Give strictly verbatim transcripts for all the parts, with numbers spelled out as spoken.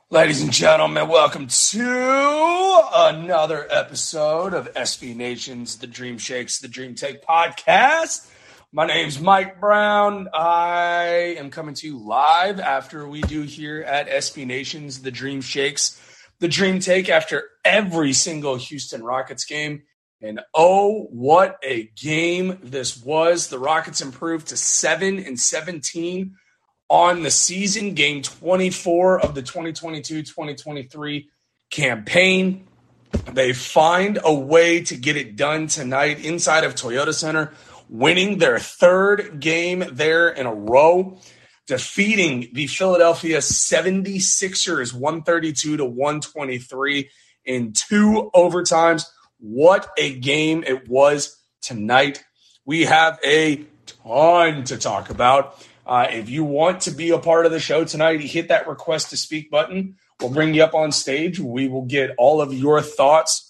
Ladies and gentlemen, welcome to another episode of S B Nation's The Dream Shakes, The Dream Take podcast. My name's Mike Brown. I am coming to you live after we do here at S B Nation's The Dream Shakes, The Dream Take after every single Houston Rockets game. And oh, what a game this was. The Rockets improved to seven and seventeen on the season, game twenty-four of the twenty twenty-two twenty twenty-three campaign. They find a way to get it done tonight inside of Toyota Center, winning their third game there in a row, defeating the Philadelphia seventy-sixers one thirty-two to one twenty-three in two overtimes. What a game it was tonight. We have a ton to talk about. Uh, if you want to be a part of the show tonight, hit that request to speak button. We'll bring you up on stage. We will get all of your thoughts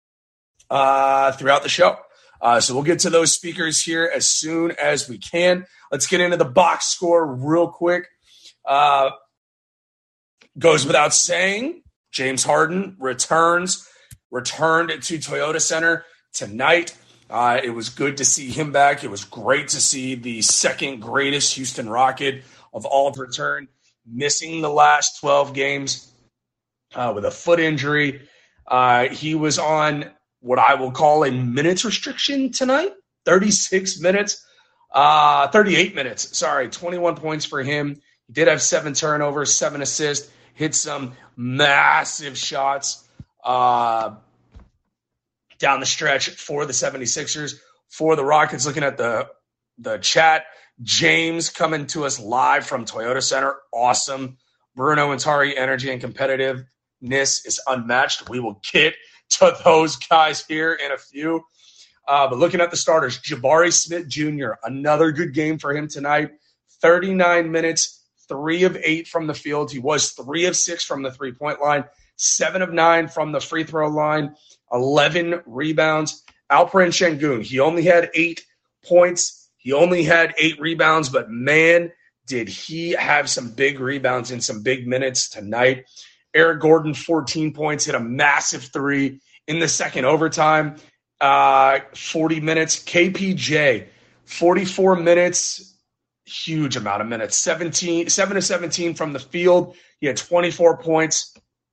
uh, throughout the show. Uh, so we'll get to those speakers here as soon as we can. Let's get into the box score real quick. Uh, goes without saying, James Harden returns, returned to Toyota Center tonight. Uh, it was good to see him back. It was great to see the second greatest Houston Rocket of all return, missing the last twelve games uh, with a foot injury. Uh, he was on what I will call a minutes restriction tonight, thirty-six minutes, uh, thirty-eight minutes, sorry, twenty-one points for him. He did have seven turnovers, seven assists, hit some massive shots. Uh down the stretch for the seventy-sixers. For the Rockets, looking at the, the chat, James coming to us live from Toyota Center. Awesome. Bruno and Tari, energy and competitiveness is unmatched. We will get to those guys here in a few. Uh, but looking at the starters, Jabari Smith Junior, another good game for him tonight. thirty-nine minutes, three of eight from the field. He was three of six from the three-point line, seven of nine from the free throw line, eleven rebounds. Alperen Sengun, he only had eight points. He only had eight rebounds, but man, did he have some big rebounds in some big minutes tonight. Eric Gordon, fourteen points, hit a massive three in the second overtime. Uh, forty minutes. K P J, forty-four minutes, huge amount of minutes. seventeen, seven to seventeen from the field. He had twenty-four points.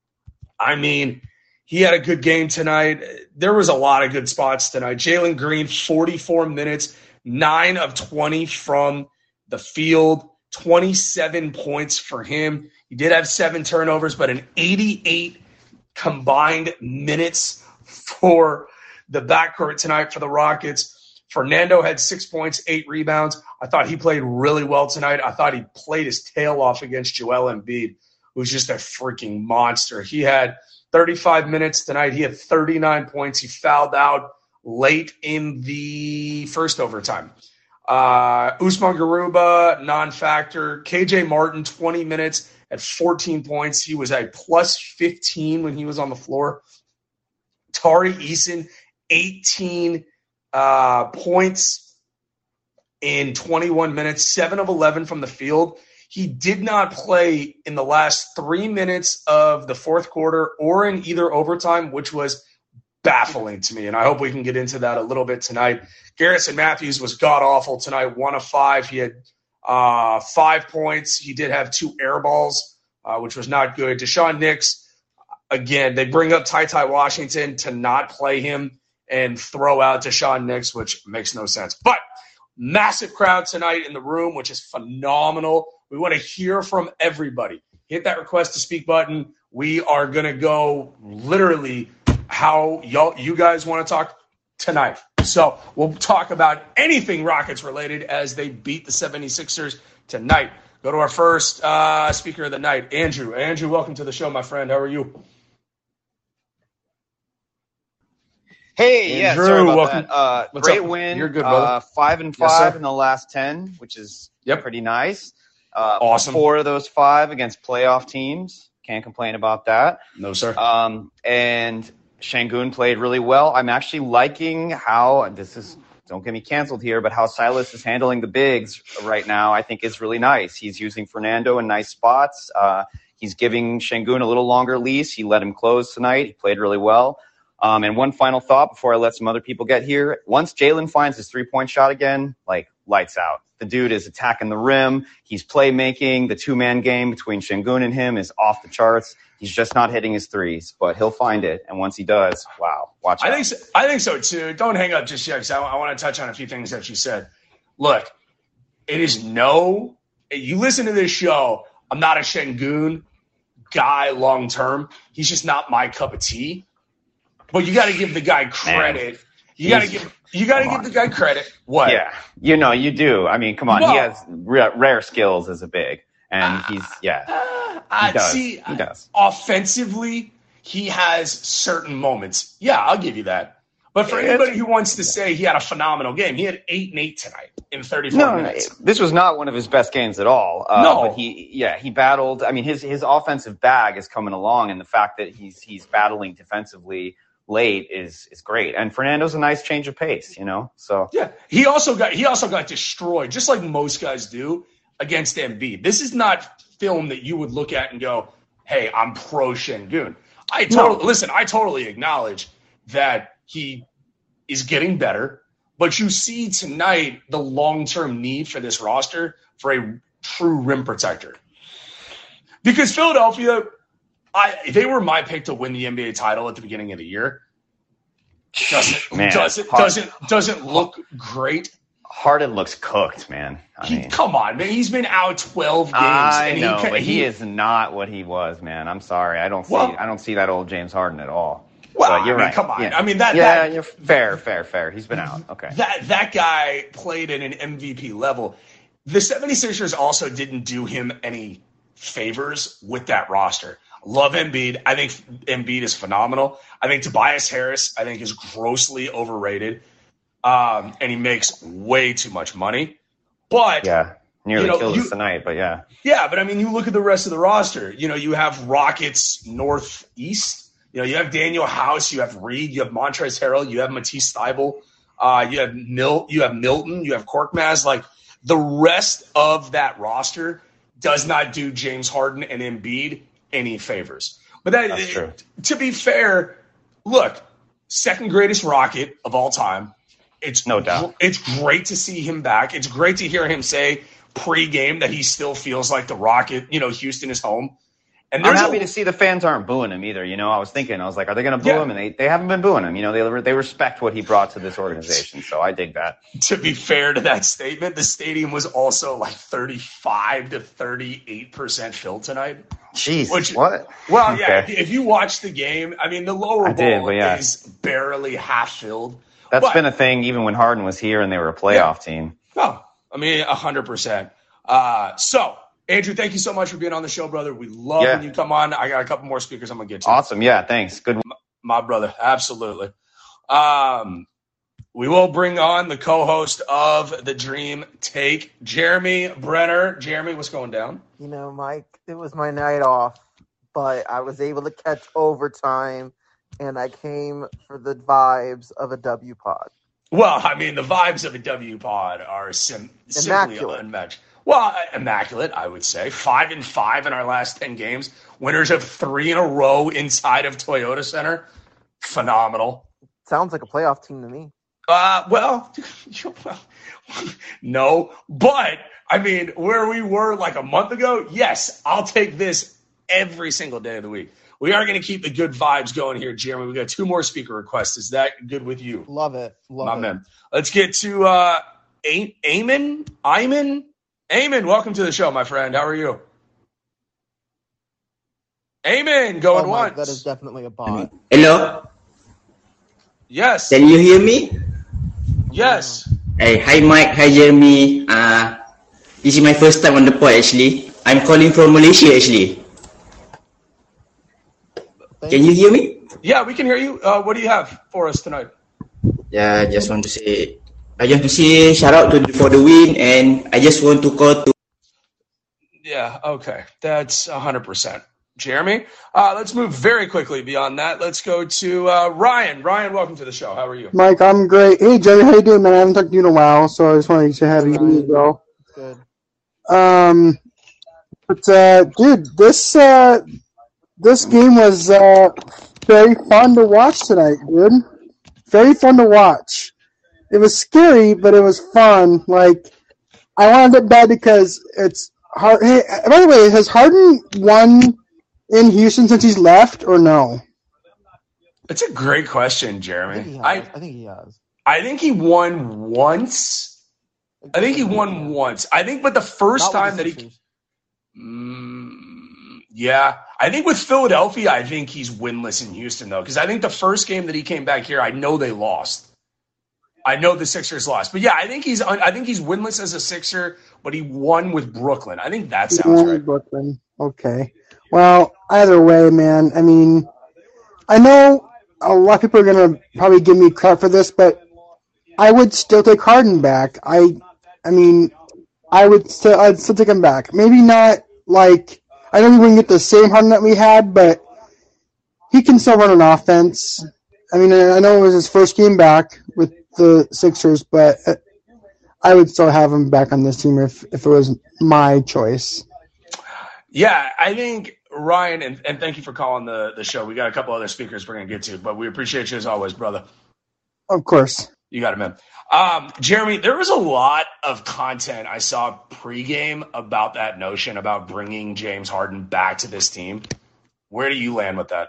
I mean, he had a good game tonight. There was a lot of good spots tonight. Jalen Green, forty-four minutes, nine of twenty from the field, twenty-seven points for him. He did have seven turnovers, but an eighty-eight combined minutes for the backcourt tonight for the Rockets. Fernando had six points, eight rebounds. I thought he played really well tonight. I thought he played his tail off against Joel Embiid, who's just a freaking monster. He had thirty-five minutes tonight. He had thirty-nine points. He fouled out late in the first overtime. Uh, Usman Garuba, non-factor. K J Martin, twenty minutes at fourteen points. He was a plus fifteen when he was on the floor. Tari Eason, eighteen uh, points in twenty-one minutes, seven of eleven from the field. He did not play in the last three minutes of the fourth quarter or in either overtime, which was baffling to me. And I hope we can get into that a little bit tonight. Garrison Matthews was god-awful tonight, one of five. He had uh, five points. He did have two air balls, uh, which was not good. Deshaun Nix, again, they bring up Ty Ty Washington to not play him and throw out Deshaun Nix, which makes no sense. But massive crowd tonight in the room, which is phenomenal. We want to hear from everybody. Hit that request to speak button. We are going to go literally how y'all, you guys want to talk tonight. So we'll talk about anything Rockets related as they beat the seventy-sixers tonight. Go to our first uh, speaker of the night, Andrew. Andrew, welcome to the show, my friend. How are you? Hey, yeah, Andrew, sorry about welcome. that. Uh, What's great up? win. You're good, brother. Uh, five and Yes, five sir. in the last ten, which is Yep. pretty nice. Uh, Awesome. Four of those five against playoff teams. Can't complain about that. No, sir. Um, and Sengun played really well. I'm actually liking how this is. Don't get me canceled here, but how Silas is handling the bigs right now, I think is really nice. He's using Fernando in nice spots. Uh, he's giving Şengün a little longer lease. He let him close tonight. He played really well. Um, and one final thought before I let some other people get here. Once Jalen finds his three-point shot again, like, lights out. The dude is attacking the rim. He's playmaking. The two-man game between Şengün and him is off the charts. He's just not hitting his threes, but he'll find it. And once he does, wow, watch out. I think so, I think so, too. Don't hang up just yet, because I, I want to touch on a few things that you said. Look, it is no – you listen to this show, I'm not a Şengün guy long-term. He's just not my cup of tea. But you got to give the guy credit. Man, you got to give you got to give the guy credit. What? Yeah, you know you do. I mean, come on. Well, he has rare, rare skills as a big, and uh, he's yeah. Uh, he does. See, he does. Offensively, he has certain moments. Yeah, I'll give you that. But for anybody who wants to say he had a phenomenal game, he had eight and eight tonight in thirty-four no, minutes. This was not one of his best games at all. Uh, no, but he, yeah, he battled. I mean, his his offensive bag is coming along, and the fact that he's he's battling defensively late is is great. And Fernando's a nice change of pace, you know. So yeah, he also got he also got destroyed, just like most guys do, against Embiid. This is not film that you would look at and go, "Hey, I'm pro Şengün." I totally no. listen. I totally acknowledge that he is getting better, but you see tonight the long-term need for this roster for a true rim protector. Because Philadelphia, I they were my pick to win the N B A title at the beginning of the year. Doesn't man, doesn't doesn't doesn't look great. Harden looks cooked, man. I he, mean, come on, man. He's been out twelve games. I and know, he, but he, he is not what he was, man. I'm sorry. I don't see. Well, I don't see that old James Harden at all. Well, but you're I mean, right. Come on. Yeah. I mean that. Yeah, that, you're fair, fair, fair. He's been out. Okay. That that guy played at an M V P level. The 76ers also didn't do him any favors with that roster. Love Embiid. I think Embiid is phenomenal. I think Tobias Harris, I think, is grossly overrated. Um, and he makes way too much money. But yeah, nearly you know, killed you, us tonight, but yeah. Yeah, but I mean, you look at the rest of the roster. You know, you have Rockets Northeast. You know, you have Daniel House, you have Reed, you have Montrezl Harrell, you have Matisse Thybulle, uh, you have Mil- you have Milton, you have Korkmaz. Like, the rest of that roster does not do James Harden and Embiid any favors. But that, That's true. To be fair, look, second greatest Rocket of all time. It's no doubt. It's great to see him back. It's great to hear him say pre-game that he still feels like the Rocket. You know, Houston is home. And I'm happy a, to see the fans aren't booing him either. You know, I was thinking, I was like, are they going to boo yeah. him? And they, they haven't been booing him. You know, they they respect what he brought to this organization. So I dig that. To be fair to that statement, the stadium was also like thirty-five to thirty-eight percent filled tonight. Jeez, which, what? Well, yeah, okay. If you watch the game, I mean, the lower I bowl did, yeah. is barely half filled. That's but, been a thing even when Harden was here and they were a playoff yeah. team. Oh, I mean, one hundred percent. Uh, so, Andrew, thank you so much for being on the show, brother. We love yeah. when you come on. I got a couple more speakers I'm going to get to. Awesome. Yeah, thanks. Good. My, my brother. Absolutely. Um, we will bring on the co-host of the Dream Take, Jeremy Brenner. Jeremy, what's going down? You know, Mike, it was my night off, but I was able to catch overtime, and I came for the vibes of a W pod. Well, I mean, the vibes of a W pod are sim- simply Immaculate. unmatched. Well, immaculate, I would say. Five and five in our last ten games. Winners of three in a row inside of Toyota Center. Phenomenal. Sounds like a playoff team to me. Uh, well, no. But, I mean, where we were like a month ago, yes, I'll take this every single day of the week. We are going to keep the good vibes going here, Jeremy. We got two more speaker requests. Is that good with you? Love it. Love My it. man. Let's get to uh, a- Eamon. Eamon? Eamon, welcome to the show, my friend. How are you? Eamon, going oh, once. That is definitely a bot. Hello? Yes. Can you hear me? Yes. Hey, hi, Mike. Hi, Jeremy. Uh, this is my first time on the pod, actually. I'm calling from Malaysia, actually. Thank can you hear me? Yeah, we can hear you. Uh, what do you have for us tonight? Yeah, I just want to say... I just want to say shout out to for the win, and I just want to call to. Yeah, okay, that's a hundred percent, Jeremy. Uh, let's move very quickly beyond that. Let's go to uh, Ryan. Ryan, welcome to the show. How are you, Mike? I'm great. Hey, Jeremy, how you doing, man? I haven't talked to you in a while, so I just wanted to say happy to you, bro. Good. Um, But uh, dude, this uh, this game was uh, very fun to watch tonight, dude. Very fun to watch. It was scary, but it was fun. Like I wanted it bad because it's hard. Hey, by the way, has Harden won in Houston since he's left, or no? It's a great question, I Jeremy. think he has. I, I think he has. I think he won once. I think he won once. I think, but the first Not with time the that he, Sixers. mm, yeah, I think with Philadelphia, I think he's winless in Houston though, because I think the first game that he came back here, I know they lost. I know the Sixers lost, but yeah, I think he's I think he's winless as a Sixer, but he won with Brooklyn. I think that sounds Only right. Brooklyn. Okay. Well, either way, man. I mean, I know a lot of people are gonna probably give me crap for this, but I would still take Harden back. I, I mean, I would still, I'd still take him back. Maybe not like I don't think we can get the same Harden that we had, but he can still run an offense. I mean, I know it was his first game back with the Sixers, but I would still have him back on this team if, if it was my choice. Yeah, I think Ryan, and, and thank you for calling the, the show. We got a couple other speakers we're gonna get to, but we appreciate you as always, brother. Of course. You got it, man. Um, Jeremy, there was a lot of content I saw pregame about that notion about bringing James Harden back to this team. Where do you land with that?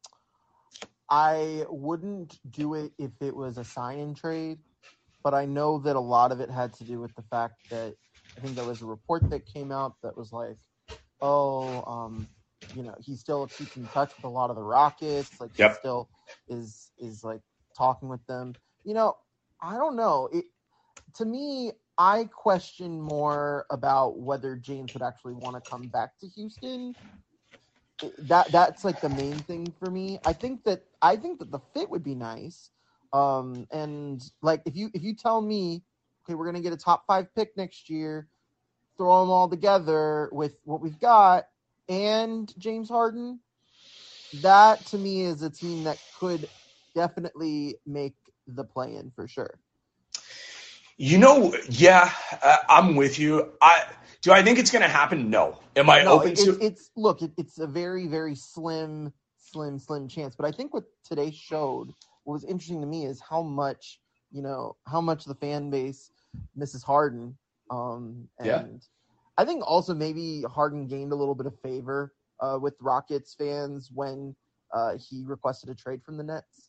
I wouldn't do it if it was a sign-in trade, but I know that a lot of it had to do with the fact that I think there was a report that came out that was like, oh, um, you know, he still keeps in touch with a lot of the Rockets. Like, Yep. he still is is like talking with them. You know, I don't know. It to me, I question more about whether James would actually want to come back to Houston. That that's like the main thing for me. I think that I think that the fit would be nice. Um, and like if you if you tell me, okay, we're gonna get a top five pick next year, throw them all together with what we've got and James Harden, that to me is a team that could definitely make the play-in for sure. You know, yeah, uh, I'm with you. I do. I think it's going to happen. No. Am I No, open it, to? it's, it's look, it, it's a very, very slim, slim, slim chance. But I think what today showed, what was interesting to me is how much, you know, how much the fan base misses Harden. Um, and Yeah. I think also maybe Harden gained a little bit of favor uh, with Rockets fans when uh, he requested a trade from the Nets.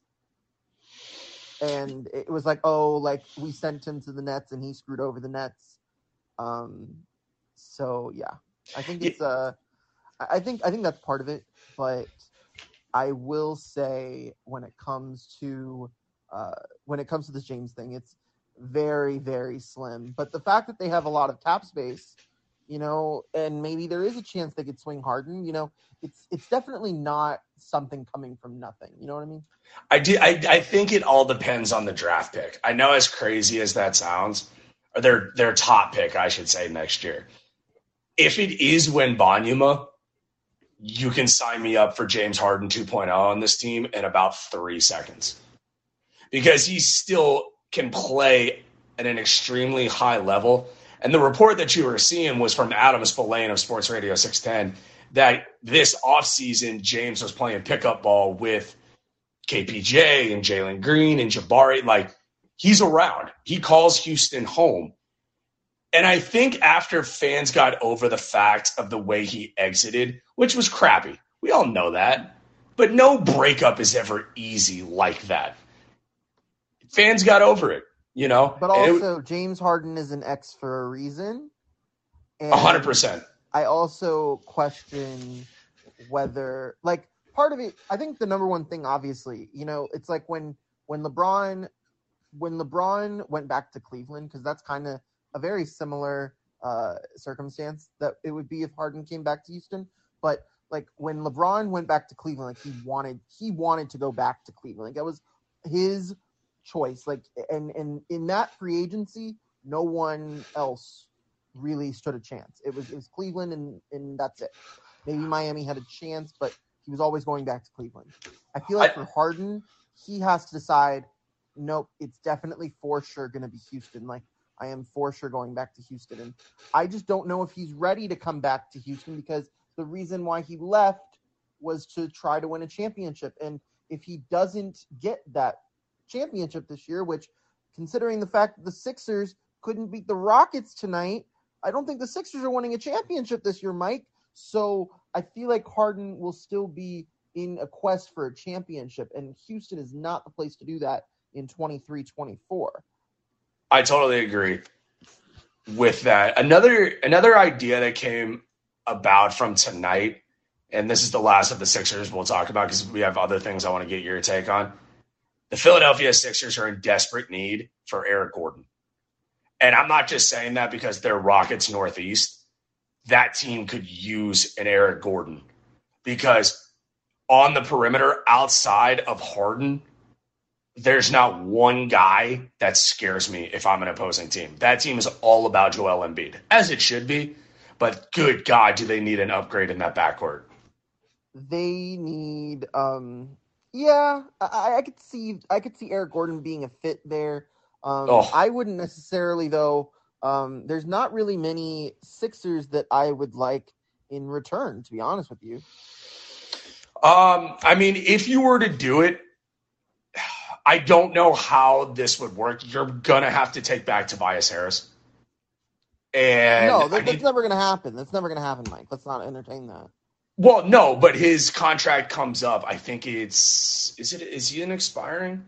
And it was like, oh, like we sent him to the Nets and he screwed over the Nets. Um, so yeah, I think it's uh, I think I think that's part of it. But I will say when it comes to uh, when it comes to this James thing, it's very very slim. But the fact that they have a lot of cap space, you know, and maybe there is a chance they could swing Harden, you know, it's it's definitely not something coming from nothing. You know what I mean? I do. I, I think it all depends on the draft pick. I know, as crazy as that sounds, or their their top pick, I should say, next year. If it is Wembanyama, you can sign me up for James Harden two point oh on this team in about three seconds, because he still can play at an extremely high level. And the report that you were seeing was from Adam Spillane of Sports Radio six ten that this offseason James was playing pickup ball with K P J and Jalen Green and Jabari. Like, he's around. He calls Houston home. And I think after fans got over the fact of the way he exited, which was crappy, we all know that, but no breakup is ever easy like that. Fans got over it, you know? But also, it, James Harden is an X for a reason. And one hundred percent. I also question whether, like, part of it, I think the number one thing, obviously, you know, it's like when when LeBron when LeBron went back to Cleveland, because that's kind of a very similar uh, circumstance that it would be if Harden came back to Houston. But like when LeBron went back to Cleveland, like he wanted he wanted to go back to Cleveland. Like that was his choice. Like and and in that free agency, no one else really stood a chance. It was it was Cleveland and and that's it. Maybe Miami had a chance, but he was always going back to Cleveland. I feel like I, for Harden, he has to decide, nope, it's definitely for sure going to be Houston. Like, I am for sure going back to Houston. And I just don't know if he's ready to come back to Houston because the reason why he left was to try to win a championship. And if he doesn't get that championship this year, which considering the fact that the Sixers couldn't beat the Rockets tonight, I don't think the Sixers are winning a championship this year, Mike. So I feel like Harden will still be in a quest for a championship, and Houston is not the place to do that in twenty-three twenty-four. I totally agree with that. Another another idea that came about from tonight, and this is the last of the Sixers we'll talk about because we have other things I want to get your take on. The Philadelphia Sixers are in desperate need for Eric Gordon. And I'm not just saying that because they're Rockets Northeast. That team could use an Eric Gordon because on the perimeter outside of Harden, there's not one guy that scares me if I'm an opposing team. That team is all about Joel Embiid, as it should be. But good God, do they need an upgrade in that backcourt? They need, um, yeah, I, I could see, I could see Eric Gordon being a fit there. Um, oh. I wouldn't necessarily, though. Um, there's not really many Sixers that I would like in return, to be honest with you. Um, I mean, if you were to do it, I don't know how this would work. You're gonna have to take back Tobias Harris. And no, that, I that's mean, never gonna happen. That's never gonna happen, Mike. Let's not entertain that. Well, no, but his contract comes up. I think it's is it is he an expiring?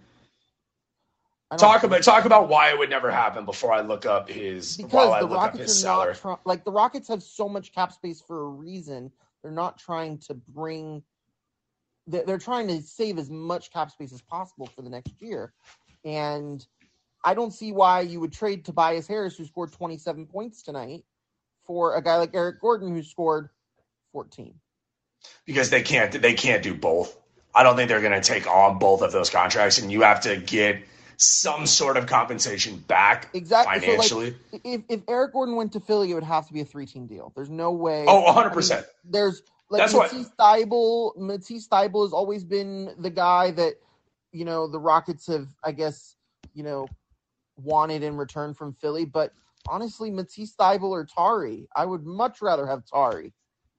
Talk about talk about why it would never happen before I look up his because while I the look Rockets up his are not salary. try- like the Rockets have so much cap space for a reason. They're not trying to bring. They're, they're trying to save as much cap space as possible for the next year, and I don't see why you would trade Tobias Harris, who scored twenty-seven points tonight, for a guy like Eric Gordon, who scored fourteen. Because they can't they can't do both. I don't think they're going to take on both of those contracts, and you have to get some sort of compensation back exactly financially. So like, if if Eric Gordon went to Philly, it would have to be a three-team deal. There's no way. Oh, one hundred percent. I mean, there's like That's Matisse Thybulle. Matisse Thybulle has always been the guy that, you know, the Rockets have, I guess, you know, wanted in return from Philly. But honestly, Matisse Thybulle or Tari, I would much rather have Tari.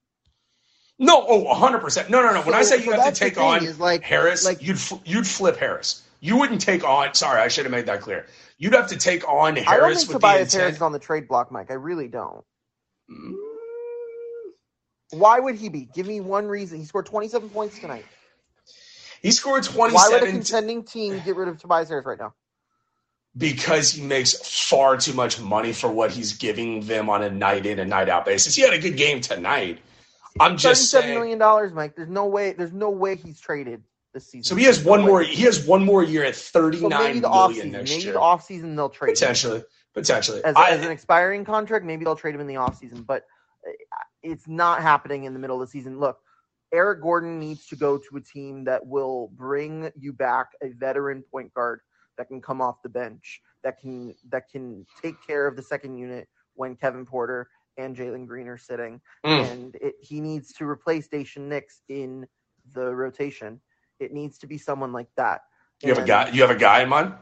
No, oh, one hundred percent. No, no, no. When So- I say you so have to that's the take thing on is, like- Harris, like- you'd fl- you'd flip Harris. You wouldn't take on. Sorry, I should have made that clear. You'd have to take on Harris I don't think with Tobias the Harris intent. is on the trade block, Mike. I really don't. Mm, Why would he be? Give me one reason. He scored twenty-seven points tonight. He scored Why would a twenty-seven contending team get rid of Tobias Harris right now? because he makes far too much money for what he's giving them on a night in and night out basis. He had a good game tonight. I'm just thirty-seven saying. million dollars, Mike. There's no way. There's no way he's traded this season. So he has There's no one way. more. He has one more year at So thirty-nine maybe the million offseason. next Maybe year. the offseason they'll trade him. Potentially, potentially. As, I, as an expiring contract, maybe they'll trade him in the offseason. But uh, it's not happening in the middle of the season. Look, Eric Gordon needs to go to a team that will bring you back a veteran point guard that can come off the bench, that can that can take care of the second unit when Kevin Porter and Jalen Green are sitting. Mm. And it, he needs to replace Dacian Nix in the rotation. It needs to be someone like that. you have a And, guy. You have a guy in mind.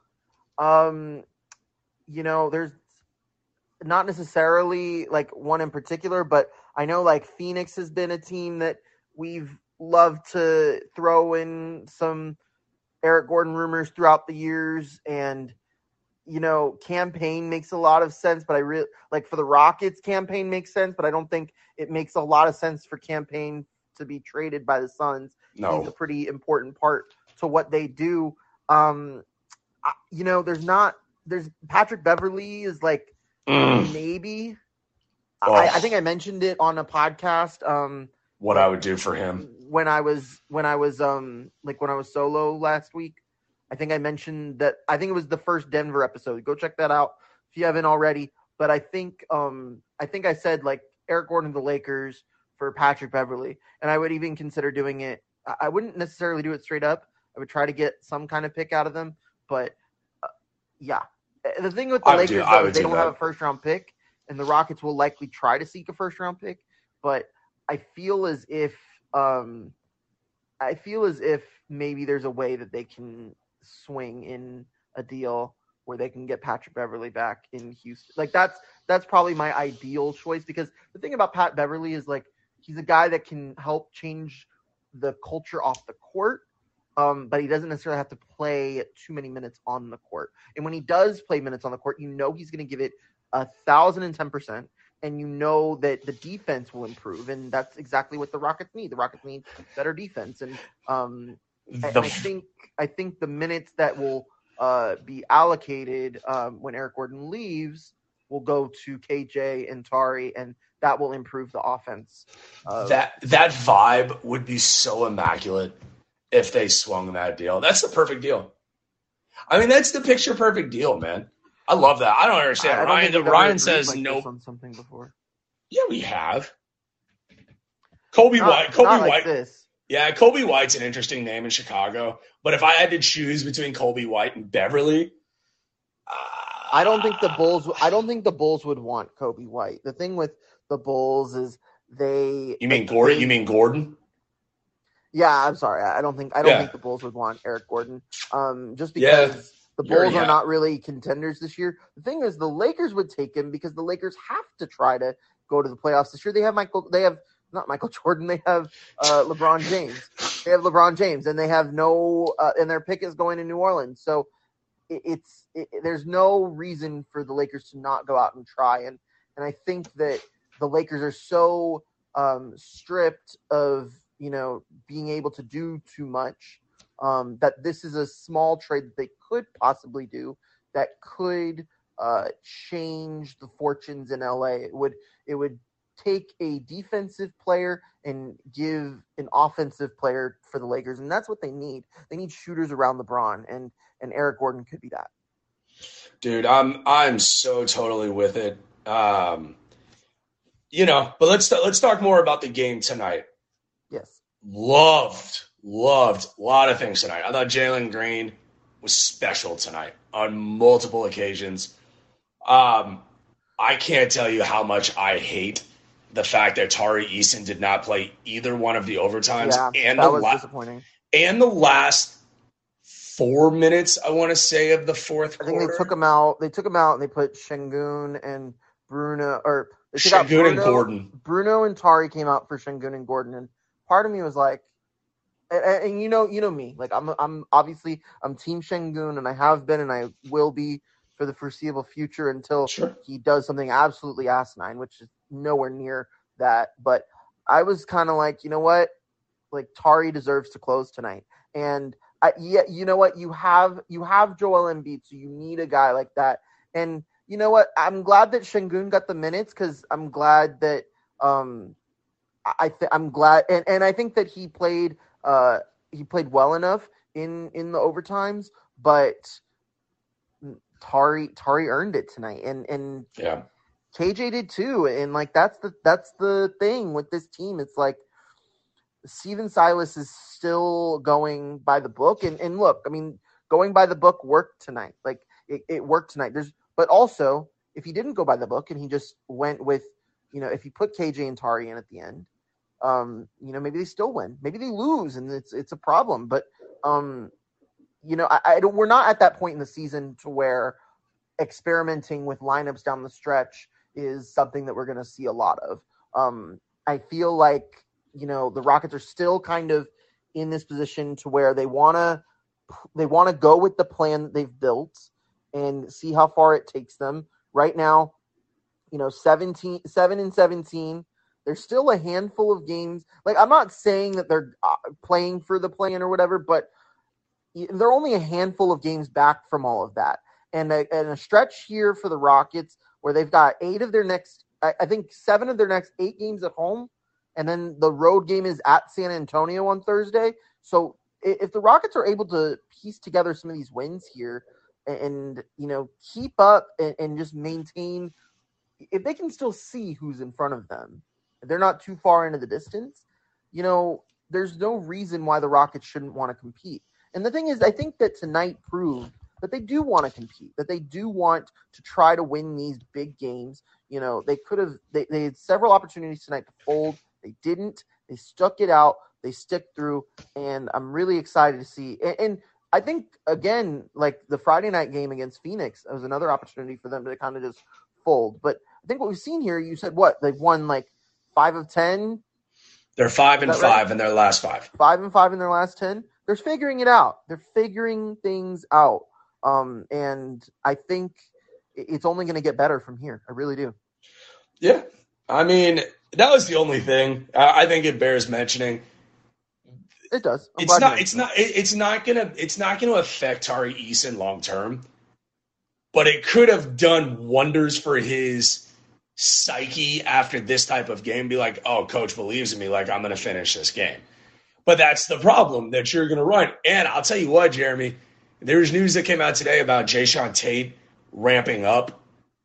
Um, you know, there's not necessarily like one in particular, but I know like Phoenix has been a team that we've loved to throw in some Eric Gordon rumors throughout the years, and you know, campaign makes a lot of sense, but I really like for the Rockets, campaign makes sense, but I don't think it makes a lot of sense for campaign to be traded by the Suns. No. He's a pretty important part to what they do. Um, I, you know, there's not, there's Patrick Beverly is like Mm. maybe. Oh. I, I think I mentioned it on a podcast. Um, What I would do for him. when I was when I was um like when I was solo last week. I think I mentioned that I think it was the first Denver episode. Go check that out if you haven't already. But I think um I think I said like Eric Gordon to the Lakers for Patrick Beverly, and I would even consider doing it. I, I wouldn't necessarily do it straight up. I would try to get some kind of pick out of them, but uh, yeah. The thing with the I would Lakers do- I though, would is they do don't have that. a first round pick, and the Rockets will likely try to seek a first round pick. But I feel as if um I feel as if maybe there's a way that they can swing in a deal where they can get Patrick Beverley back in Houston. Like that's that's probably my ideal choice, because the thing about Pat Beverley is like he's a guy that can help change the culture off the court, um, but he doesn't necessarily have to play too many minutes on the court. And when he does play minutes on the court, you know he's going to give it a thousand and ten percent, and you know that the defense will improve, and that's exactly what the Rockets need. The Rockets need better defense, and um, The and I think I think the minutes that will uh, be allocated um, when Eric Gordon leaves will go to K J and Tari, and that will improve the offense. Uh, that that vibe would be so immaculate if they swung that deal. That's the perfect deal. I mean, that's the picture perfect deal, man. I love that. I don't understand. I don't Ryan, think we've ever Ryan agreed says like no. this on something before. Yeah, we have. Kobe Not, White. Kobe not like White. this. Yeah, Kobe White's an interesting name in Chicago. But if I had to choose between Kobe White and Beverly, uh, I don't think the Bulls. I don't think the Bulls would want Kobe White. The thing with the Bulls is they. You mean Gordon? You mean Gordon? Yeah, I'm sorry. I don't think I don't Yeah. think the Bulls would want Eric Gordon. Um, just because Yeah. the You're- Bulls yeah. are not really contenders this year. The thing is, the Lakers would take him because the Lakers have to try to go to the playoffs this year. They have Michael. They have not Michael Jordan. They have uh, LeBron James. They have LeBron James, and they have no. Uh, and their pick is going to New Orleans. So it, it's it, there's no reason for the Lakers to not go out and try. And and I think that the Lakers are so um, stripped of, you know, being able to do too much, um, that this is a small trade that they could possibly do that could uh, change the fortunes in L A. It would it would take a defensive player and give an offensive player for the Lakers, and that's what they need. They need shooters around LeBron, and and Eric Gordon could be that. Dude, I'm I'm so totally with it. Um, you know, but let's let's talk more about the game tonight. Yes. Loved, loved a lot of things tonight. I thought Jalen Green was special tonight on multiple occasions. Um, I can't tell you how much I hate the fact that Tari Eason did not play either one of the overtimes Yeah, and that the was la- disappointing. and the last four minutes, I want to say, of the fourth I think quarter. they took him out. They took him out and they put Şengün and Bruno, or they took out Şengün and Bruno, Gordon. Bruno and Tari came out for Şengün and Gordon, and part of me was like, and, and you know, you know me, like I'm, I'm obviously I'm Team Şengün, and I have been, and I will be for the foreseeable future until Sure. he does something absolutely asinine, which is nowhere near that. But I was kind of like, you know what, like Tari deserves to close tonight, and. Uh, yeah, you know what? You have you have Joel Embiid, so you need a guy like that. And you know what? I'm glad that Şengün got the minutes, because I'm glad that um, I th- I'm glad, and, and I think that he played uh, he played well enough in, in the overtimes. But Tari Tari earned it tonight, and and Yeah. K J did too. And like that's the that's the thing with this team. It's like Steven Silas is still going by the book, and, and look, I mean, going by the book worked tonight. Like it, it worked tonight. There's, but also if he didn't go by the book and he just went with, you know, if he put K J and Tari in at the end, um, you know, maybe they still win. Maybe they lose, and it's it's a problem. But um, you know, I, I don't. We're not at that point in the season to where experimenting with lineups down the stretch is something that we're going to see a lot of. Um, I feel like, you know, the Rockets are still kind of in this position to where they want to they want to go with the plan that they've built and see how far it takes them. Right now, you know, seventeen, seven and seventeen. There's still a handful of games. Like, I'm not saying that they're uh, playing for the play-in or whatever, but they're only a handful of games back from all of that. And a, and a stretch here for the Rockets where they've got eight of their next, I, I think seven of their next eight games at home. And then the road game is at San Antonio on Thursday. So if the Rockets are able to piece together some of these wins here and, you know, keep up and, and just maintain, if they can still see who's in front of them, if they're not too far into the distance, you know, there's no reason why the Rockets shouldn't want to compete. And the thing is, I think that tonight proved that they do want to compete, that they do want to try to win these big games. You know, they could have, they, they had several opportunities tonight to fold. They didn't. They stuck it out. They stick through, and I'm really excited to see. And, and I think again, like the Friday night game against Phoenix, it was another opportunity for them to kind of just fold. But I think what we've seen here, you said what they've won like five of ten. They're five and Is that five right? in their last five. Five and five in their last ten. They're figuring it out. They're figuring things out. Um, and I think it's only going to get better from here. I really do. Yeah. I mean, that was the only thing. I, I think it bears mentioning. It does. I'm it's glad you not. It's mentioned not. It, it's not gonna. It's not gonna affect Tari Eason long term. But it could have done wonders for his psyche after this type of game. Be like, oh, coach believes in me. Like I'm gonna finish this game. But that's the problem that you're gonna run. And I'll tell you what, Jeremy. There's news that came out today about Jayshawn Tate ramping up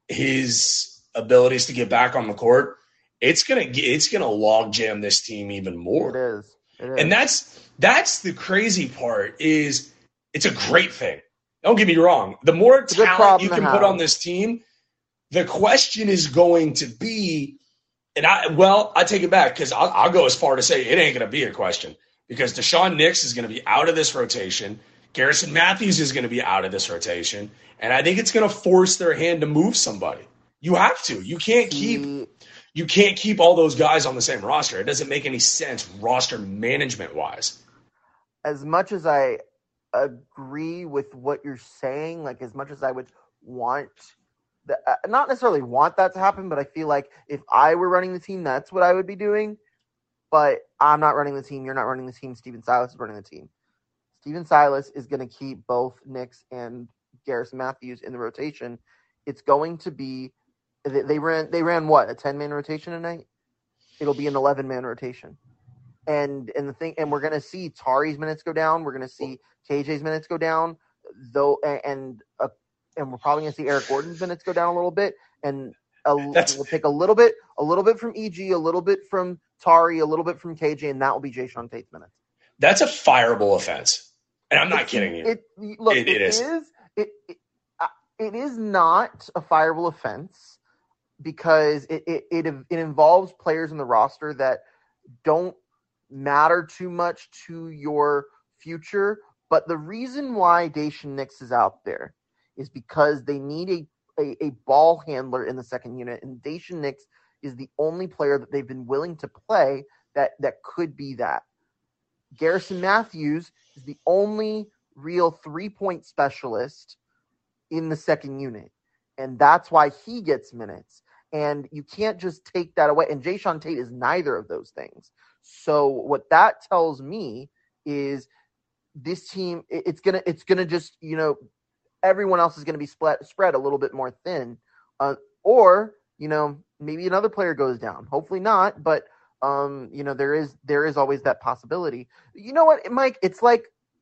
his abilities to get back on the court. It's gonna. It's gonna log jam this team even more. It is. It is. And that's that's the crazy part is it's a great thing. Don't get me wrong. The more It's a good talent problem you to can have. put on this team, the question is going to be, and I well, I take it back because I'll, I'll go as far to say it ain't going to be a question because Deshaun Nix is going to be out of this rotation. Garrison Matthews is going to be out of this rotation. And I think it's going to force their hand to move somebody. You have to. You can't keep The- you can't keep all those guys on the same roster. It doesn't make any sense roster management wise. as much as I agree with what you're saying, like as much as I would want, the, uh, not necessarily want that to happen, but I feel like if I were running the team, that's what I would be doing. But I'm not running the team. You're not running the team. Steven Silas is running the team. Steven Silas is going to keep both Nix and Garrison Matthews in the rotation. It's going to be they, they ran they ran what a ten man rotation tonight. It'll be an eleven man rotation. And and the thing, and we're gonna see Tari's minutes go down. We're gonna see K J's minutes go down, though, and and, uh, and we're probably gonna see Eric Gordon's minutes go down a little bit. And a, That's- we'll take a little bit, a little bit from E G, a little bit from Tari, a little bit from K J, and that will be Jayshawn Tate's minutes. That's a fireable offense. And I'm not It's- kidding you. It look, It- it, it is. is. It, it uh, it is not a fireable offense because it, it it it involves players in the roster that don't matter too much to your future. But the reason why Daishen Nix is out there is because they need a, a, a ball handler in the second unit, and Daishen Nix is the only player that they've been willing to play that that could be that. Garrison Matthews is the only real three-point specialist in the second unit, and that's why he gets minutes. And you can't just take that away. And Jayshawn Tate is neither of those things. So what that tells me is this team, it- it's gonna, it's gonna just, you know, everyone else is gonna be split, spread a little bit more thin, uh, or you know, maybe another player goes down. Hopefully not, but um, you know, there is there is always that possibility. You know what, Mike? It's like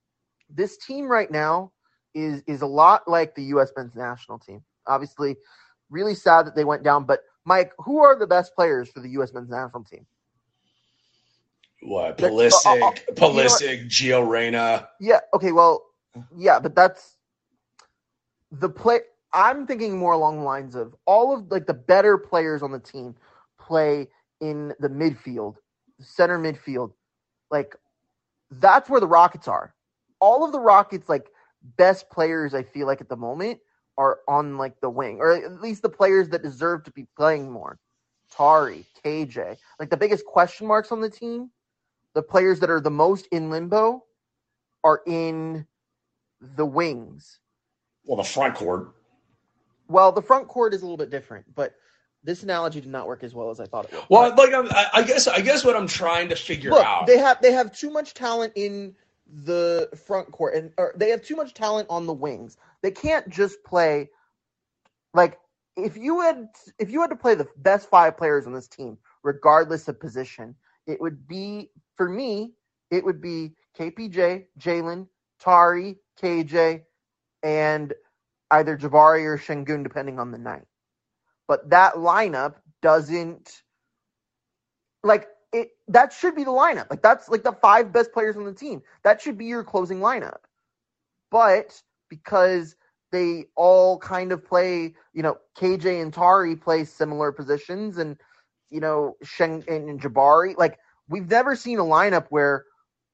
this team right now is is a lot like the U S men's national team. Obviously, really sad that they went down. But Mike, who are the best players for the U S men's national team? What? That- Pulisic, uh, uh, you know what? Pulisic, Gio Reyna. Yeah. Okay. Well, yeah, but that's the play. I'm thinking more along the lines of all of like the better players on the team play in the midfield, center midfield. Like that's where the Rockets are. All of the Rockets like best players I feel like at the moment are on like the wing, or at least the players that deserve to be playing more. Tari, K J, like the biggest question marks on the team, the players that are the most in limbo are in the wings. Well, the front court. Well, the front court is a little bit different, but this analogy did not work as well as I thought it would. Well, But like I'm, I I guess I guess what I'm trying to figure look, out. they have they have too much talent in the front court, and or they have too much talent on the wings. They can't just play like if you had if you had to play the best five players on this team, regardless of position, it would be for me. It would be K P J, Jalen, Tari, K J, and either Jabari or Şengün, depending on the night. But that lineup doesn't like it. That should be the lineup. Like that's like the five best players on the team. That should be your closing lineup. But because they all kind of play, you know, K J and Tari play similar positions, and you know, Sheng and Jabari. Like we've never seen a lineup where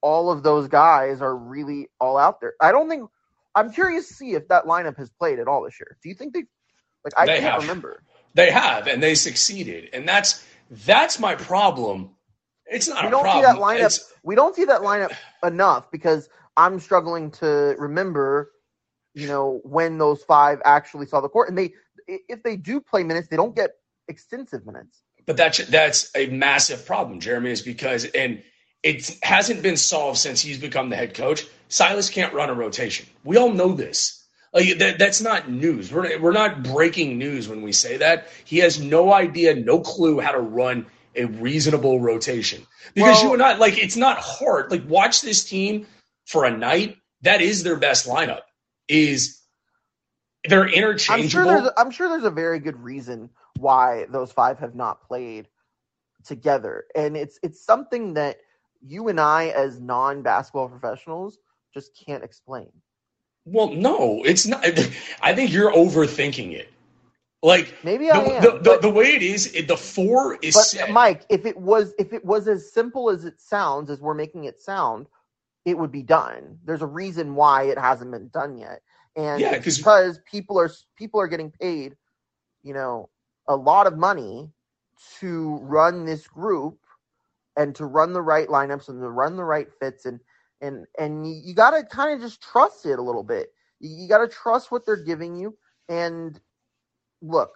all of those guys are really all out there. I don't think I'm curious to see if that lineup has played at all this year. Do you think they like I They can't have. remember. They have, and they succeeded. And that's that's my problem. It's not We a don't problem. see that lineup It's, we don't see that lineup enough because I'm struggling to remember, you know, when those five actually saw the court. And they if they do play minutes, they don't get extensive minutes. but that's that's a massive problem, Jeremy, is because and it hasn't been solved since he's become the head coach. Silas can't run a rotation. We all know this. Like that, that's not news. We're we're not breaking news when we say that. He has no idea, no clue how to run a reasonable rotation. Because Well- you and I, like, it's not hard. Like, watch this team for a night. That is their best lineup. Is they're I'm sure interchangeable. there's I'm sure there's a very good reason why those five have not played together. And it's it's something that you and I as non-basketball professionals just can't explain. Well, no, it's not. I think you're overthinking it. Like Maybe the, I am. the, the, but, the way it is, it, the four is but set. Mike, if it was if it was as simple as it sounds, as we're making it sound, it would be done. There's a reason why it hasn't been done yet. And Yeah, it's 'cause- because people are people are getting paid, you know, a lot of money to run this group and to run the right lineups and to run the right fits and and and you, you got to kind of just trust it a little bit. You, you got to trust what they're giving you. And look,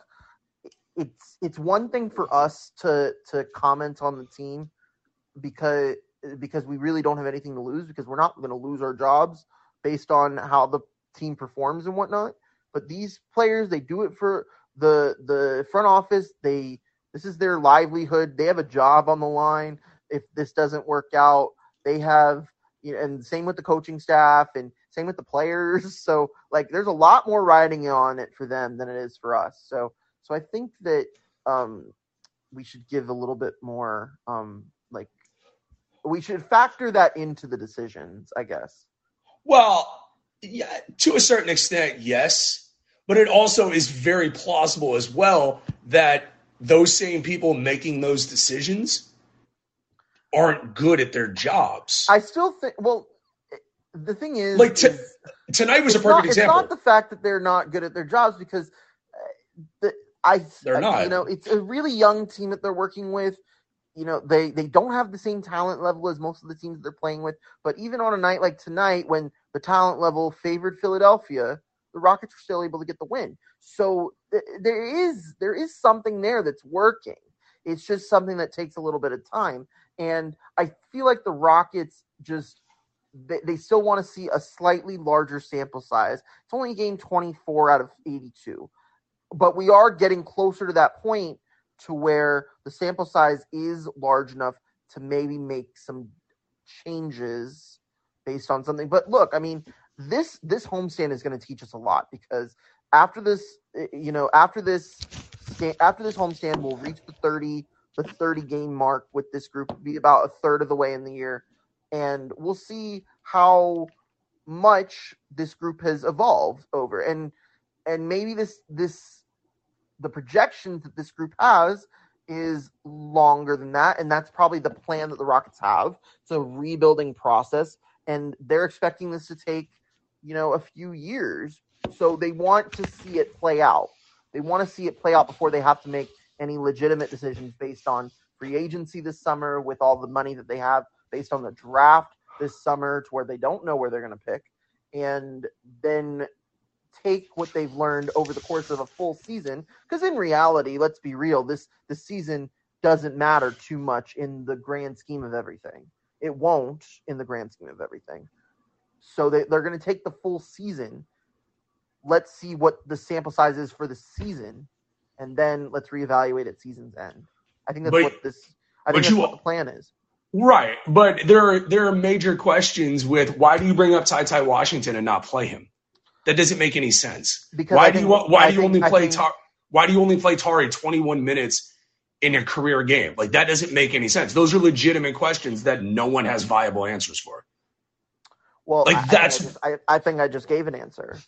it's it's one thing for us to to comment on the team because because we really don't have anything to lose because we're not going to lose our jobs based on how the team performs and whatnot. But these players, they do it for the the front office. They this is their livelihood. They have a job on the line. If this doesn't work out, they have, you know, and same with the coaching staff and same with the players. So like, there's a lot more riding on it for them than it is for us. So so I think that um, we should give a little bit more um, like we should factor that into the decisions, I guess. Well, yeah, to a certain extent, yes. But it also is very plausible as well that those same people making those decisions aren't good at their jobs. I still think. Well, the thing is, Like, t- is Tonight was a it's perfect not, example. It's not the fact that they're not good at their jobs because uh, the, I, They're not. You know, it's a really young team that they're working with. You know, they they don't have the same talent level as most of the teams they're playing with. But even on a night like tonight, when the talent level favored Philadelphia, the Rockets were still able to get the win. So th- there is there is something there that's working. It's just something that takes a little bit of time. And I feel like the Rockets just they, they still want to see a slightly larger sample size. It's only game twenty-four out of eighty-two. But we are getting closer to that point to where the sample size is large enough to maybe make some changes based on something. But look, I mean, this this homestand is going to teach us a lot because after this, you know, after this after this homestand, we'll reach the thirty the thirty game mark with this group, be about a third of the way in the year, and we'll see how much this group has evolved over. And and maybe this this the projections that this group has is longer than that, and that's probably the plan that the Rockets have. It's a rebuilding process, and they're expecting this to take, you know, a few years. So they want to see it play out. They want to see it play out before they have to make any legitimate decisions based on free agency this summer with all the money that they have, based on the draft this summer to where they don't know where they're going to pick, and then take what they've learned over the course of a full season. Because in reality, let's be real, this this season doesn't matter too much in the grand scheme of everything. It won't in the grand scheme of everything. So they, they're going to take the full season. Let's see what the sample size is for the season, and then let's reevaluate at season's end. I think that's But- what this. I think but that's you- what the plan is. Right, but there are there are major questions with why do you bring up Ty Ty Washington and not play him? That doesn't make any sense. Because why I do think- you why I do you think- only I play think- Tar, why do you only play Tari twenty-one minutes in a career game? Like, that doesn't make any sense. Those are legitimate questions that no one has viable answers for. Well, Like, I- I think that's- I, just, I, I think I just gave an answer.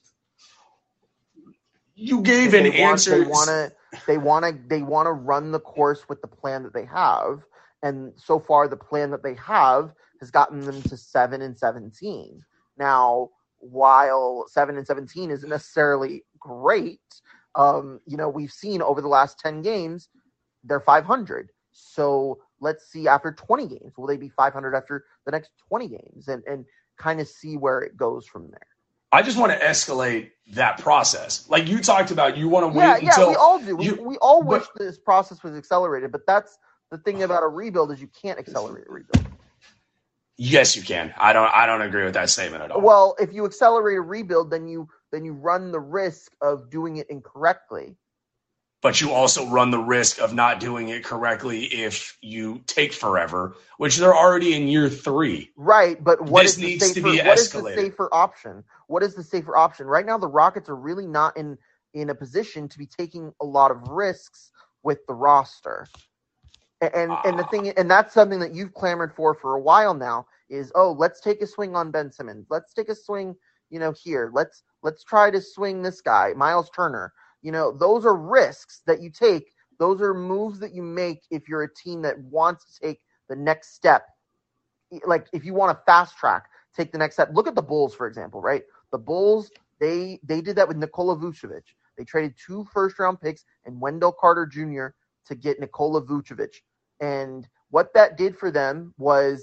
You gave an they want, answer. They want to. They want to. They want to run the course with the plan that they have, And so far, the plan that they have has gotten them to seven and seventeen. Now, while seven and seventeen isn't necessarily great, um, you know, we've seen over the last ten games, they're five hundred. So let's see after twenty games, will they be five hundred after the next twenty games, and, and kind of see where it goes from there. I just want to escalate that process. Like you talked about, you want to Yeah, wait yeah, until we all do. We, you, we all but, wish this process was accelerated, but that's the thing about a rebuild is you can't accelerate a rebuild. Yes, you can. I don't. I don't agree with that statement at all. Well, if you accelerate a rebuild, then you then you run the risk of doing it incorrectly. But you also run the risk of not doing it correctly if you take forever, which they're already in year three. Right, but what this is the needs safer, to be what is the escalated. safer option? What is the safer option? Right now, the Rockets are really not in in a position to be taking a lot of risks with the roster. And and the thing, and that's something that you've clamored for for a while now is, oh, let's take a swing on Ben Simmons. Let's take a swing, you know, here. Let's let's try to swing this guy, Miles Turner. You know, those are risks that you take. Those are moves that you make if you're a team that wants to take the next step. Like if you want to fast track, take the next step. Look at the Bulls, for example, right? The Bulls, they they did that with Nikola Vucevic. They traded two first-round picks and Wendell Carter Junior to get Nikola Vucevic. And what that did for them was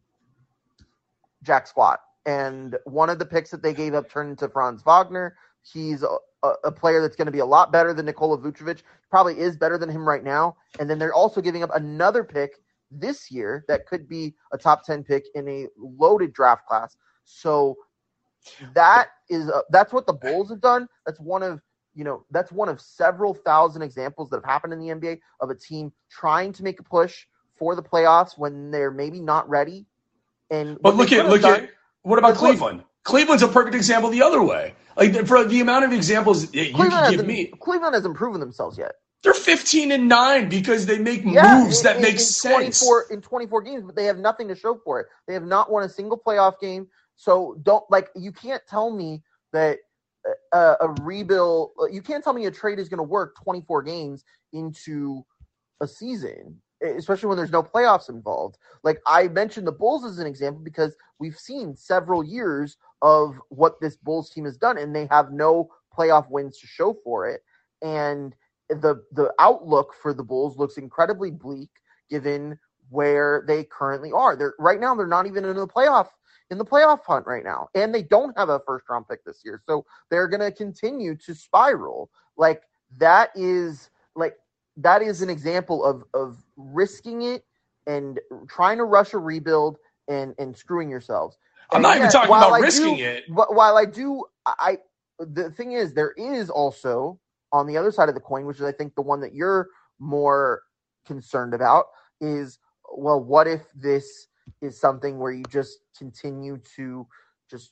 jack squat. And one of the picks that they gave up turned into Franz Wagner. He's a, a, a player that's going to be a lot better than Nikola Vucevic. Probably is better than him right now. And then they're also giving up another pick this year that could be a top ten pick in a loaded draft class. So that is a, that's what the Bulls have done. That's one of You know, that's one of several thousand examples that have happened in the N B A of a team trying to make a push for the playoffs when they're maybe not ready. And but look at look done, at what about Cleveland? Look, Cleveland's a perfect example the other way. Like for the amount of examples you Cleveland can give hasn't, me, Cleveland hasn't proven themselves yet. They're fifteen and nine because they make yeah, moves in, that in, make in sense. twenty-four in twenty-four games, but they have nothing to show for it. They have not won a single playoff game. So don't like you can't tell me that. A, a rebuild, you can't tell me a trade is going to work twenty-four games into a season, especially when there's no playoffs involved. Like I mentioned the Bulls as an example because we've seen several years of what this Bulls team has done, and they have no playoff wins to show for it. And the the outlook for the Bulls looks incredibly bleak given where they currently are. They're right now they're not even in the playoff in the playoff hunt right now. And they don't have a first round pick this year. So they're going to continue to spiral. Like that is like, that is an example of, of risking it and trying to rush a rebuild and, and screwing yourselves. I'm and not yet, even talking while about I risking do, it. While I do, I, the thing is there is also on the other side of the coin, which is I think the one that you're more concerned about is, well, what if this is something where you just continue to just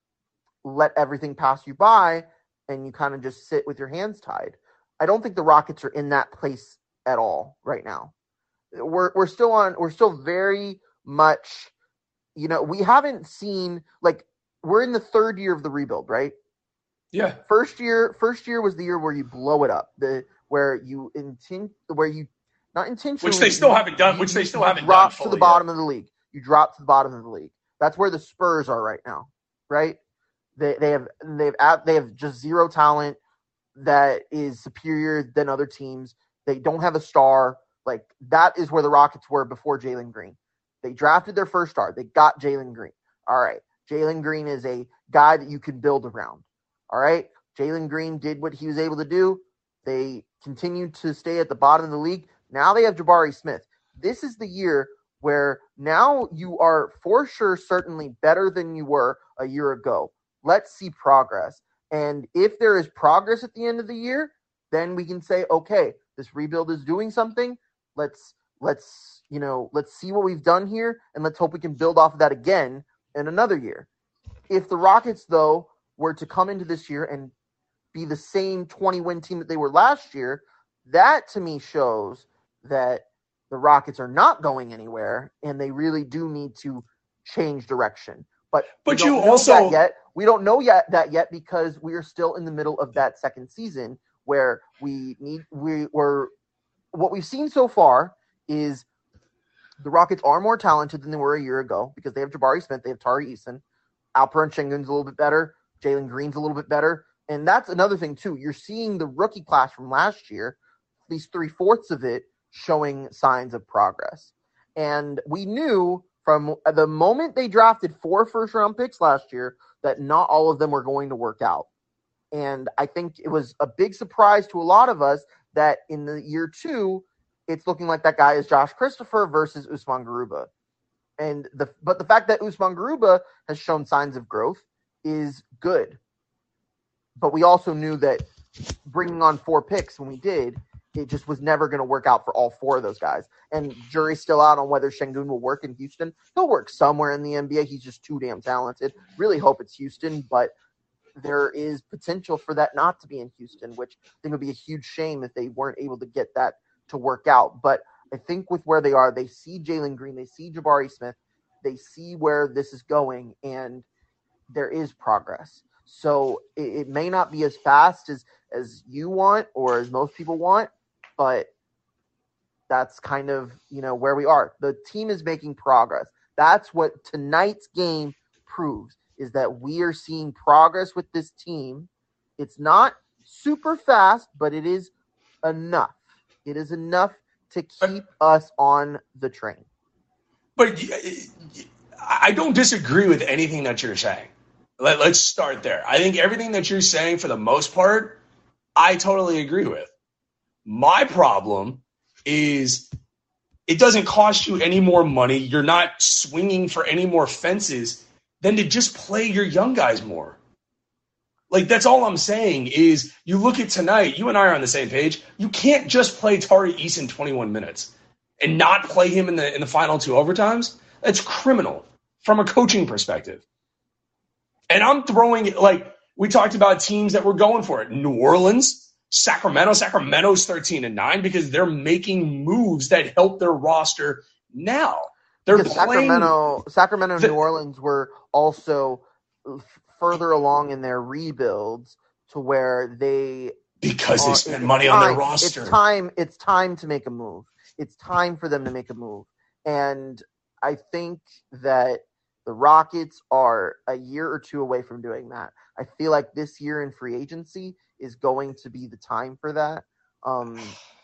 let everything pass you by and you kind of just sit with your hands tied. I don't think the Rockets are in that place at all right now. We're we're still on we're still very much, you know, we haven't seen like we're in the third year of the rebuild, right? Yeah. First year first year was the year where you blow it up. The where you intent where you not intentionally which they still you, haven't done, you, which they still you haven't drop done to the fully bottom yet. of the league. You drop to the bottom of the league. That's where the Spurs are right now, right? They they have they've they have just zero talent that is superior than other teams. They don't have a star. Like that is where the Rockets were before Jalen Green. They drafted their first star. They got Jalen Green. All right, Jalen Green is a guy that you can build around. All right, Jalen Green did what he was able to do. They continued to stay at the bottom of the league. Now they have Jabari Smith. This is the year where now you are for sure certainly better than you were a year ago. Let's see progress. And if there is progress at the end of the year, then we can say, okay, this rebuild is doing something. Let's let's you know, let's see what we've done here and let's hope we can build off of that again in another year. If the Rockets, though, were to come into this year and be the same twenty-win team that they were last year, that to me shows that the Rockets are not going anywhere, and they really do need to change direction. But but we you don't know also that yet. We don't know yet that yet because we are still in the middle of that second season where we need we were what we've seen so far is The Rockets are more talented than they were a year ago because they have Jabari Smith, they have Tari Eason, Alperen Sengun's a little bit better, Jalen Green's a little bit better, and that's another thing too. You're seeing the rookie class from last year, at least three fourths of it, showing signs of progress. And we knew from the moment they drafted four first round picks last year that not all of them were going to work out. And I think it was a big surprise to a lot of us that in the year two, it's looking like that guy is Josh Christopher versus Usman Garuba. And the but the fact that Usman Garuba has shown signs of growth is good. But we also knew that bringing on four picks when we did, it just was never going to work out for all four of those guys. And jury's still out on whether Sengun will work in Houston. He'll work somewhere in the N B A. He's just too damn talented. Really hope it's Houston, but there is potential for that not to be in Houston, which I think would be a huge shame if they weren't able to get that to work out. But I think with where they are, they see Jalen Green, they see Jabari Smith, they see where this is going, and there is progress. So it, it may not be as fast as, as you want or as most people want, but that's kind of, you know, where we are. The team is making progress. That's what tonight's game proves, is that we are seeing progress with this team. It's not super fast, but it is enough. It is enough to keep us on the train. But I don't disagree with anything that you're saying. Let, let's start there. I think everything that you're saying, for the most part, I totally agree with. My problem is it doesn't cost you any more money. You're not swinging for any more fences than to just play your young guys more. Like, that's all I'm saying is you look at tonight, you and I are on the same page. You can't just play Tari Eason twenty-one minutes and not play him in the in the final two overtimes. That's criminal from a coaching perspective. And I'm throwing it, like, we talked about teams that were going for it. New Orleans, Sacramento. Sacramento's thirteen and nine because they're making moves that help their roster now. They're because playing Sacramento, Sacramento and the, New Orleans were also further along in their rebuilds to where they because are, they spend money time, on their roster. It's time. It's time to make a move. It's time for them to make a move, and I think that the Rockets are a year or two away from doing that. I feel like this year in free agency is going to be the time for that. Um,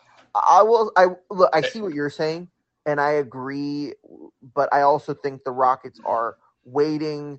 I will. I look. I see what you're saying, and I agree. But I also think the Rockets are waiting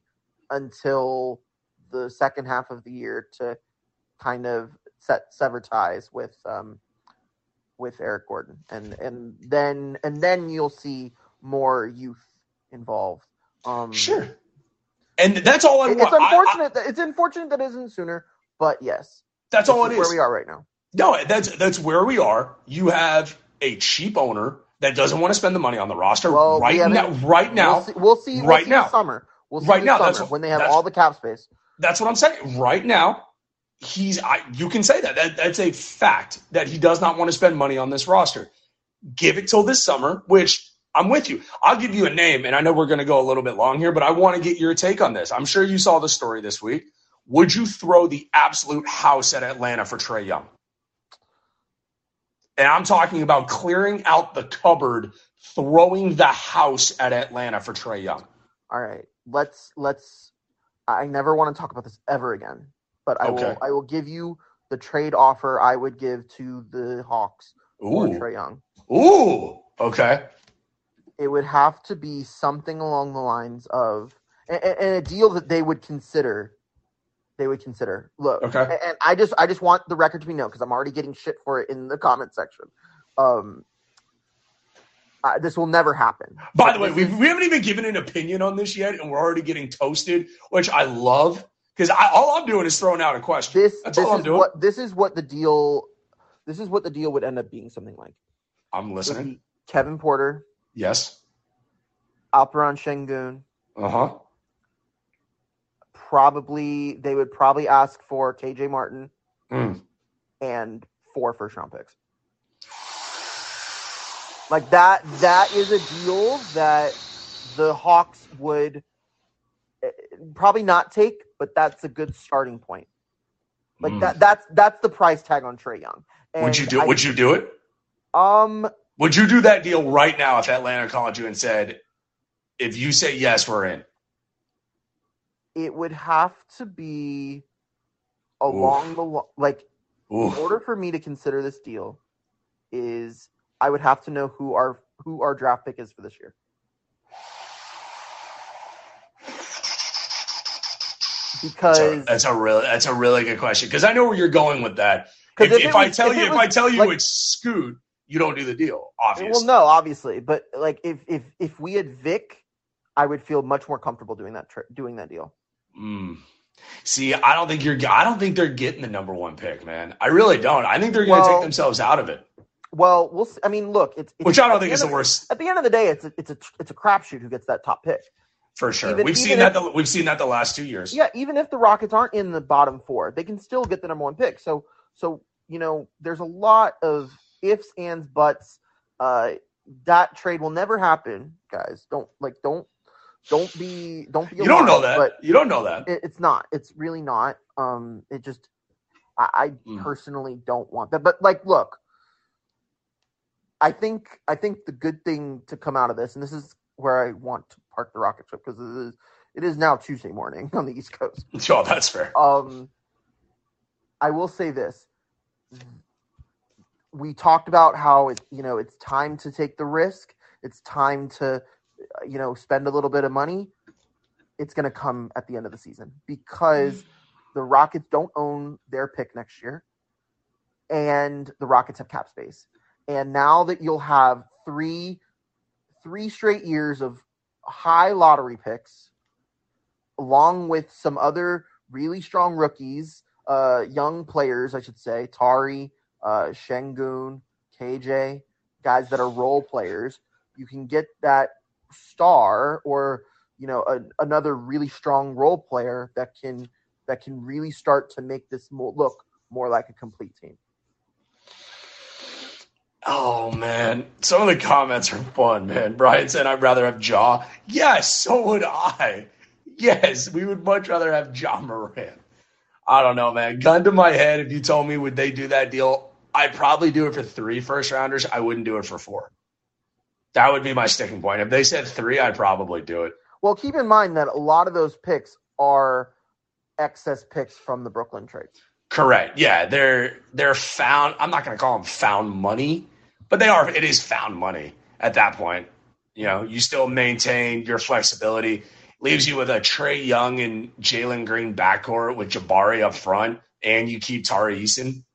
until the second half of the year to kind of set sever ties with um, with Eric Gordon, and and then and then you'll see more youth involved. Um, sure, and that's all I it's want. Unfortunate. I, I, that, it's unfortunate that it isn't sooner, but yes, that's all it is. Where we are right now. No, that's that's where we are. You have a cheap owner that doesn't want to spend the money on the roster well, right we now. Right now, we'll see. We'll see right we'll see now, this summer. We'll see right this now, summer that's, when they have all the cap space. That's what I'm saying. Right now, he's. I, you can say that. that. That's a fact that he does not want to spend money on this roster. Give it till this summer, which I'm with you. I'll give you a name, and I know we're going to go a little bit long here, but I want to get your take on this. I'm sure you saw the story this week. Would you throw the absolute house at Atlanta for Trae Young? And I'm talking about clearing out the cupboard, throwing the house at Atlanta for Trae Young. All right, let's let's. I never want to talk about this ever again, but I okay. will. I will give you the trade offer I would give to the Hawks for Trae Young. Ooh, okay. It would have to be something along the lines of, and, and a deal that they would consider. They would consider. Look, okay. And, and I just, I just want the record to be known because I'm already getting shit for it in the comment section. Um, uh, this will never happen. By but the way, we we haven't even given an opinion on this yet, and we're already getting toasted, which I love because I all I'm doing is throwing out a question. This, That's this all I'm is doing. What, this is what the deal. This is what the deal would end up being something like. I'm listening. Kevin Porter. Yes. Alperen Sengun. Uh huh. Probably they would probably ask for K J Martin mm. and four first round picks. Like that, that is a deal that the Hawks would probably not take, but that's a good starting point. Like mm. that, that's that's the price tag on Trae Young. And would you do? I, would you do it? Um, Would you do that deal right now if Atlanta called you and said, if you say yes, we're in? It would have to be along Oof. the lo- like. Oof. In order for me to consider this deal, is I would have to know who our who our draft pick is for this year. Because that's a, that's a really that's a really good question. Because I know where you're going with that. If, if, if was, I tell if you if was, I tell you like, it's Scoot, you don't do the deal. Obviously, well, no, obviously, but like if if if we had Vic, I would feel much more comfortable doing that tri- doing that deal. Mm. See, I don't think you're. I don't think they're getting the number one pick, man. I really don't. I think they're going to well, take themselves out of it. Well, we'll. See. I mean, look, it's, it's which I don't think is the worst. At the end of the day, it's a, it's a it's a crapshoot who gets that top pick. For sure, even, we've even seen if, that. The, we've seen that the last two years. Yeah, even if the Rockets aren't in the bottom four, they can still get the number one pick. So, so you know, there's a lot of ifs, ands, buts. Uh, that trade will never happen, guys. Don't like don't. Don't be, don't be. You don't know that. But you don't know that. It, it's not. It's really not. Um, it just, I, I mm. personally don't want that. But like, look, I think, I think the good thing to come out of this, and this is where I want to park the rocket ship because it is, it is now Tuesday morning on the East Coast. Oh, that's fair. Um, I will say this: we talked about how it, you know, it's time to take the risk. It's time to. You know, spend a little bit of money, it's going to come at the end of the season because the Rockets don't own their pick next year and the Rockets have cap space. And now that you'll have three, three straight years of high lottery picks, along with some other really strong rookies, uh, young players, I should say, Tari, uh, Şengün, K J, guys that are role players, you can get that star or you know a, another really strong role player that can that can really start to make this more, look more like a complete team. Oh man, some of the comments are fun, man. Brian said I'd rather have Ja. Yes, so would I. Yes, we would much rather have Ja Morant. I don't know, man. Gun to my head, if you told me would they do that deal, I'd probably do it for three first rounders. I wouldn't do it for four. That would be my sticking point. If they said three, I'd probably do it. Well, keep in mind that a lot of those picks are excess picks from the Brooklyn trade. Correct. Yeah, they're they're found. I'm not going to call them found money, but they are. It is found money at that point. You know, you still maintain your flexibility. Leaves you with a Trae Young and Jalen Green backcourt with Jabari up front, and you keep Tari Eason.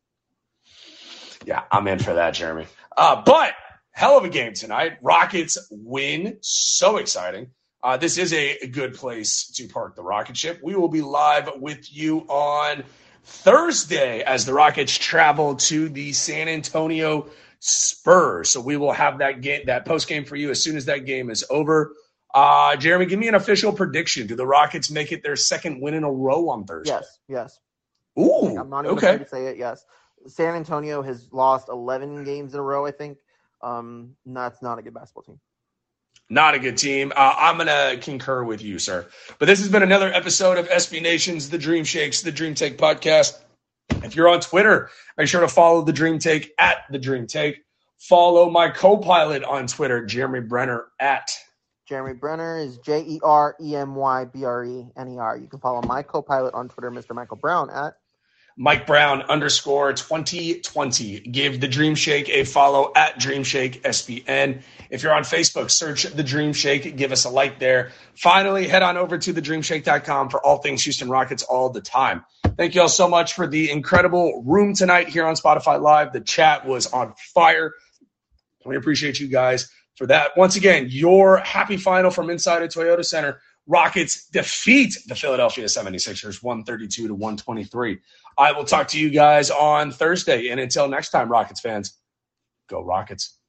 Yeah, I'm in for that, Jeremy. Uh, but. Hell of a game tonight. Rockets win. So exciting. Uh, this is a good place to park the rocket ship. We will be live with you on Thursday as the Rockets travel to the San Antonio Spurs. So we will have that game, that post game for you as soon as that game is over. Uh, Jeremy, give me an official prediction. Do the Rockets make it their second win in a row on Thursday? Yes, yes. Ooh, I'm not even okay. going to say it, yes. San Antonio has lost eleven games in a row, I think. Um, that's not a good basketball team. Not a good team. Uh, I'm going to concur with you, sir. But this has been another episode of S B Nation's The Dream Shakes, The Dream Take podcast. If you're on Twitter, make sure to follow The Dream Take at The Dream Take. Follow my co-pilot on Twitter, Jeremy Brenner at. Jeremy Brenner is J E R E M Y B R E N E R. You can follow my co-pilot on Twitter, Mister Michael Brown at. Mike Brown underscore twenty twenty. Give the Dream Shake a follow at Dream Shake S B N. If you're on Facebook, search The Dream Shake. Give us a like there. Finally, head on over to the dream shake dot com for all things Houston Rockets all the time. Thank you all so much for the incredible room tonight here on Spotify Live. The chat was on fire. We appreciate you guys for that. Once again, your happy final from inside of Toyota Center. Rockets defeat the Philadelphia seventy-sixers one thirty-two to one twenty-three. I will talk to you guys on Thursday. And until next time, Rockets fans, go Rockets.